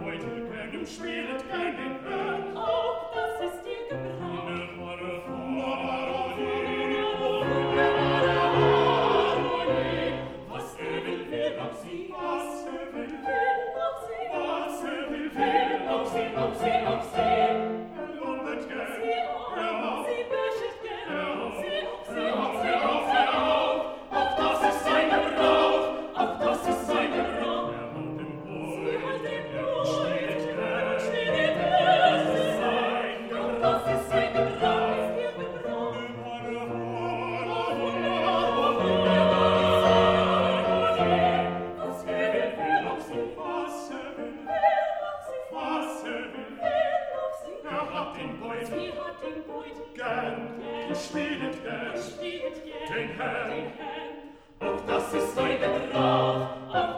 Beutel gern und spielet gern den Herrn. Auch das ist ihr Gebrauch. Was will auf sie, was will auf sie. Er landet gern, Sie böschet gern. auch das ist sein Gebrauch, auch das ist sein Gebrauch. Er hat den Beutel, spielt gern, das ist sein Gebrauch, das ist sein Gebrauch. Spielet gern, den Herrn, auch das ist sein Gebrauch, auch